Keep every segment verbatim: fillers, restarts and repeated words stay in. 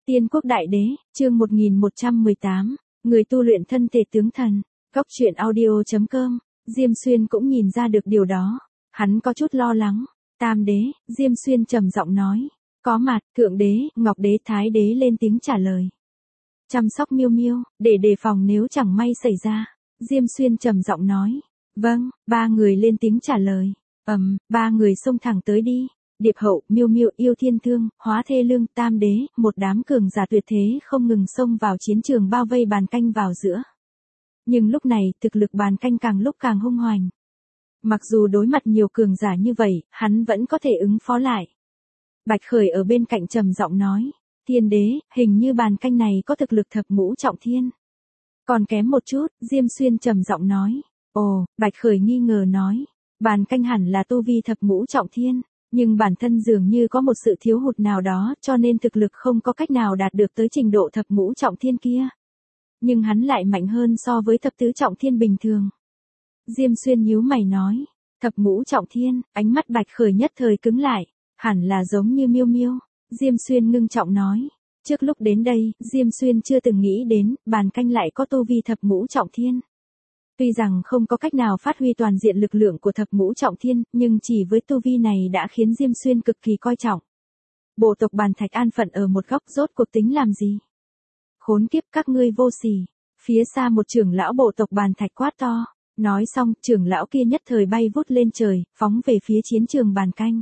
Tiên quốc đại đế, chương một nghìn một trăm mười tám, người tu luyện thân thể tướng thần, góc truyện audio.com, Diêm Xuyên cũng nhìn ra được điều đó, hắn có chút lo lắng, Tam đế, Diêm Xuyên trầm giọng nói, có mặt, Thượng đế, Ngọc đế, Thái đế lên tiếng trả lời. Chăm sóc Miêu Miêu, để đề phòng nếu chẳng may xảy ra, Diêm Xuyên trầm giọng nói, vâng, ba người lên tiếng trả lời, ầm, um, ba người xông thẳng tới đi. Điệp Hậu, Miêu Miêu, Yêu Thiên Thương, Hóa Thê Lương, Tam đế, một đám cường giả tuyệt thế không ngừng xông vào chiến trường bao vây Bàn Canh vào giữa. Nhưng lúc này, thực lực Bàn Canh càng lúc càng hung hoành. Mặc dù đối mặt nhiều cường giả như vậy, hắn vẫn có thể ứng phó lại. Bạch Khởi ở bên cạnh trầm giọng nói, Thiên đế, hình như Bàn Canh này có thực lực thập ngũ trọng thiên. Còn kém một chút, Diêm Xuyên trầm giọng nói. Ồ, Bạch Khởi nghi ngờ nói, Bàn Canh hẳn là tu vi thập ngũ trọng thiên. Nhưng bản thân dường như có một sự thiếu hụt nào đó cho nên thực lực không có cách nào đạt được tới trình độ thập ngũ trọng thiên kia. Nhưng hắn lại mạnh hơn so với thập tứ trọng thiên bình thường. Diêm Xuyên nhíu mày nói, thập ngũ trọng thiên, ánh mắt Bạch Khởi nhất thời cứng lại, hẳn là giống như Miêu Miêu. Diêm Xuyên ngưng trọng nói, trước lúc đến đây, Diêm Xuyên chưa từng nghĩ đến, Bàn Canh lại có tu vi thập ngũ trọng thiên. Tuy rằng không có cách nào phát huy toàn diện lực lượng của thập ngũ trọng thiên, nhưng chỉ với tu vi này đã khiến Diêm Xuyên cực kỳ coi trọng. Bộ tộc Bàn Thạch an phận ở một góc rốt cuộc tính làm gì? Khốn kiếp các ngươi vô sỉ. Phía xa một trưởng lão bộ tộc Bàn Thạch quát to. Nói xong, trưởng lão kia nhất thời bay vút lên trời, phóng về phía chiến trường Bàn Canh.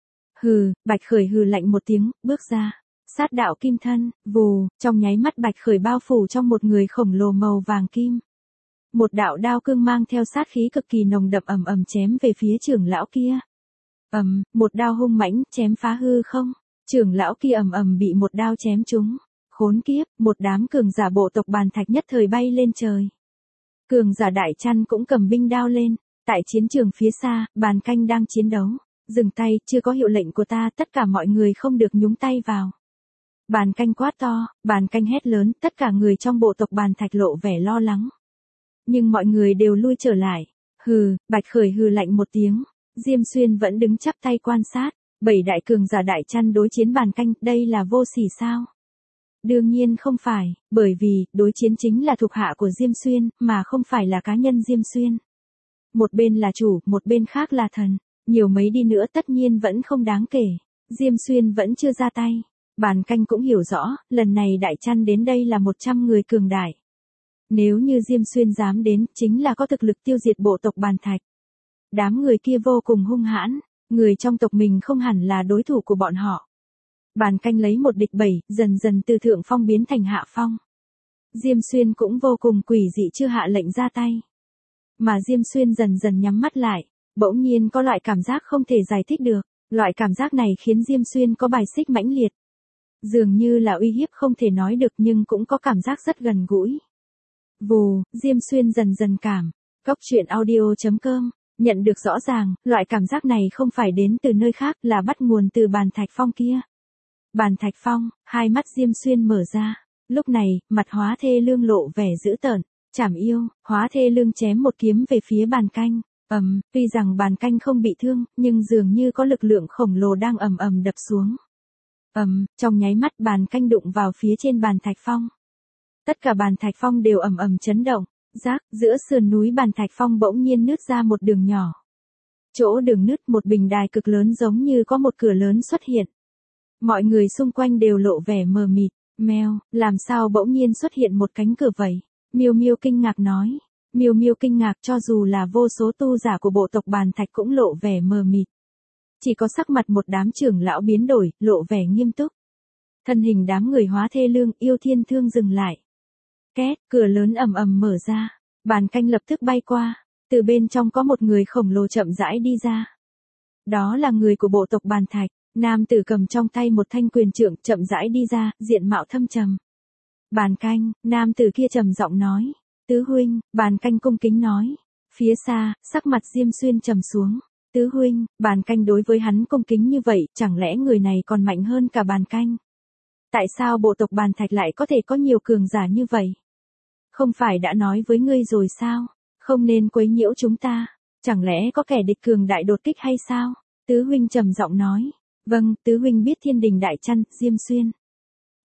Hừ, Bạch Khởi hừ lạnh một tiếng, bước ra. Sát đạo kim thân, vù, trong nháy mắt Bạch Khởi bao phủ trong một người khổng lồ màu vàng kim. Một đạo đao cương mang theo sát khí cực kỳ nồng đậm ầm ầm chém về phía trưởng lão kia. Ầm, một đao hung mãnh chém phá hư không. Trưởng lão kia ầm ầm bị một đao chém trúng. Khốn kiếp, một đám cường giả bộ tộc Bàn Thạch nhất thời bay lên trời. Cường giả Đại Chăn cũng cầm binh đao lên. Tại chiến trường phía xa, Bàn Canh đang chiến đấu. Dừng tay, chưa có hiệu lệnh của ta, tất cả mọi người không được nhúng tay vào. Bàn Canh quát to, Bàn Canh hét lớn, tất cả người trong bộ tộc Bàn Thạch lộ vẻ lo lắng. Nhưng mọi người đều lui trở lại. Hừ, Bạch Khởi hừ lạnh một tiếng. Diêm Xuyên vẫn đứng chắp tay quan sát. Bảy đại cường giả Đại Chăn đối chiến Bàn Canh, đây là vô sỉ sao? Đương nhiên không phải, bởi vì, đối chiến chính là thuộc hạ của Diêm Xuyên, mà không phải là cá nhân Diêm Xuyên. Một bên là chủ, một bên khác là thần. Nhiều mấy đi nữa tất nhiên vẫn không đáng kể. Diêm Xuyên vẫn chưa ra tay. Bàn Canh cũng hiểu rõ, lần này Đại Chăn đến đây là một trăm người cường đại. Nếu như Diêm Xuyên dám đến, chính là có thực lực tiêu diệt bộ tộc Bàn Thạch. Đám người kia vô cùng hung hãn, người trong tộc mình không hẳn là đối thủ của bọn họ. Bàn Canh lấy một địch bảy, dần dần từ thượng phong biến thành hạ phong. Diêm Xuyên cũng vô cùng quỷ dị chưa hạ lệnh ra tay. Mà Diêm Xuyên dần dần nhắm mắt lại, bỗng nhiên có loại cảm giác không thể giải thích được. Loại cảm giác này khiến Diêm Xuyên có bài xích mãnh liệt. Dường như là uy hiếp không thể nói được nhưng cũng có cảm giác rất gần gũi. Vù, Diêm Xuyên dần dần cảm, góc truyện audio.com, nhận được rõ ràng, loại cảm giác này không phải đến từ nơi khác là bắt nguồn từ Bàn Thạch Phong kia. Bàn Thạch Phong, hai mắt Diêm Xuyên mở ra, lúc này, mặt Hóa Thê Lương lộ vẻ dữ tợn, chảm yêu, Hóa Thê Lương chém một kiếm về phía Bàn Canh, ầm, um, tuy rằng Bàn Canh không bị thương, nhưng dường như có lực lượng khổng lồ đang ầm ầm đập xuống. Ầm, um, trong nháy mắt Bàn Canh đụng vào phía trên Bàn Thạch Phong. Tất cả Bàn Thạch Phong đều ầm ầm chấn động, rác, giữa sườn núi Bàn Thạch Phong bỗng nhiên nứt ra một đường nhỏ. Chỗ đường nứt một bình đài cực lớn giống như có một cửa lớn xuất hiện. Mọi người xung quanh đều lộ vẻ mờ mịt, mèo, làm sao bỗng nhiên xuất hiện một cánh cửa vậy? Miêu Miêu kinh ngạc nói. Miêu Miêu kinh ngạc cho dù là vô số tu giả của bộ tộc Bàn Thạch cũng lộ vẻ mờ mịt. Chỉ có sắc mặt một đám trưởng lão biến đổi, lộ vẻ nghiêm túc. Thân hình đám người Hóa Thê Lương, Yêu Thiên Thương dừng lại. Két, cửa lớn ầm ầm mở ra, Bàn Canh lập tức bay qua, từ bên trong có một người khổng lồ chậm rãi đi ra. Đó là người của bộ tộc Bàn Thạch, nam tử cầm trong tay một thanh quyền trượng chậm rãi đi ra, diện mạo thâm trầm. Bàn Canh, nam tử kia trầm giọng nói, tứ huynh, Bàn Canh cung kính nói. Phía xa, sắc mặt Diêm Xuyên trầm xuống, tứ huynh, Bàn Canh đối với hắn cung kính như vậy, chẳng lẽ người này còn mạnh hơn cả Bàn Canh? Tại sao bộ tộc Bàn Thạch lại có thể có nhiều cường giả như vậy? Không phải đã nói với ngươi rồi sao? Không nên quấy nhiễu chúng ta. Chẳng lẽ có kẻ địch cường đại đột kích hay sao? Tứ huynh trầm giọng nói. Vâng, tứ huynh biết Thiên Đình Đại Chăn, Diêm Xuyên.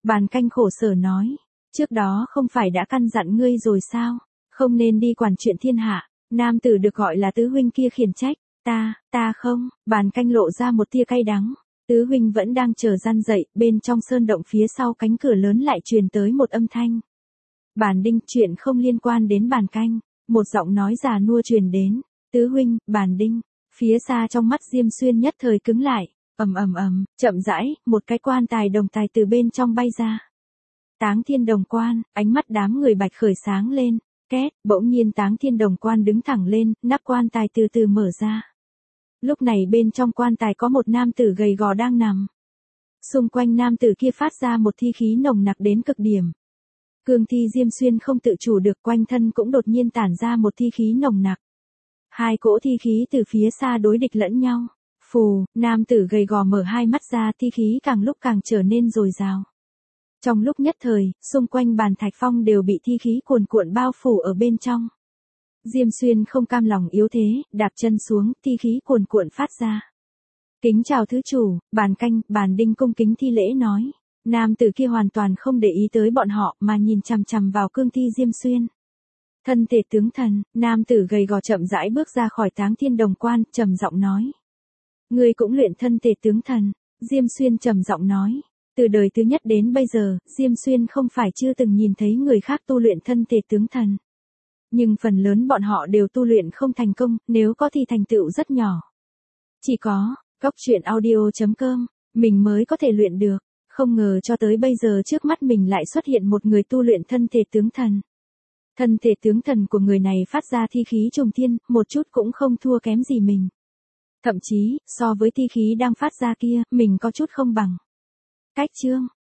Bàn canh khổ sở nói. Trước đó không phải đã căn dặn ngươi rồi sao? Không nên đi quản chuyện thiên hạ. Nam tử được gọi là tứ huynh kia khiển trách. Ta, ta không. Bàn canh lộ ra một tia cay đắng. Tứ huynh vẫn đang chờ gian dậy, bên trong sơn động phía sau cánh cửa lớn lại truyền tới một âm thanh. Bàn đinh, chuyện không liên quan đến bàn canh. Một giọng nói già nua truyền đến. Tứ huynh, bàn đinh. Phía xa trong mắt Diêm Xuyên nhất thời cứng lại. Ầm ầm ầm, chậm rãi, một cái quan tài đồng tài từ bên trong bay ra. Táng Thiên Đồng Quan, ánh mắt đám người bạch khởi sáng lên. Két, bỗng nhiên Táng Thiên Đồng Quan đứng thẳng lên, nắp quan tài từ từ mở ra. Lúc này bên trong quan tài có một nam tử gầy gò đang nằm. Xung quanh nam tử kia phát ra một thi khí nồng nặc đến cực điểm. Cương thi Diêm Xuyên không tự chủ được, quanh thân cũng đột nhiên tản ra một thi khí nồng nặc. Hai cỗ thi khí từ phía xa đối địch lẫn nhau. Phù, nam tử gầy gò mở hai mắt ra, thi khí càng lúc càng trở nên dồi dào. Trong lúc nhất thời, xung quanh bàn thạch phong đều bị thi khí cuồn cuộn bao phủ ở bên trong. Diêm Xuyên không cam lòng yếu thế, đạp chân xuống, thi khí cuồn cuộn phát ra. Kính chào thứ chủ, bàn canh, bàn đinh cung kính thi lễ nói. Nam tử kia hoàn toàn không để ý tới bọn họ mà nhìn chằm chằm vào cương thi Diêm Xuyên. Thân thể tướng thần, nam tử gầy gò chậm rãi bước ra khỏi Táng Thiên Đồng Quan, trầm giọng nói. Ngươi cũng luyện thân thể tướng thần, Diêm Xuyên trầm giọng nói. Từ đời thứ nhất đến bây giờ, Diêm Xuyên không phải chưa từng nhìn thấy người khác tu luyện thân thể tướng thần. Nhưng phần lớn bọn họ đều tu luyện không thành công, nếu có thì thành tựu rất nhỏ. Chỉ có, góc truyện audio chấm com, mình mới có thể luyện được. Không ngờ cho tới bây giờ trước mắt mình lại xuất hiện một người tu luyện thân thể tướng thần. Thân thể tướng thần của người này phát ra thi khí trùng thiên, một chút cũng không thua kém gì mình. Thậm chí, so với thi khí đang phát ra kia, mình có chút không bằng. Cách chương.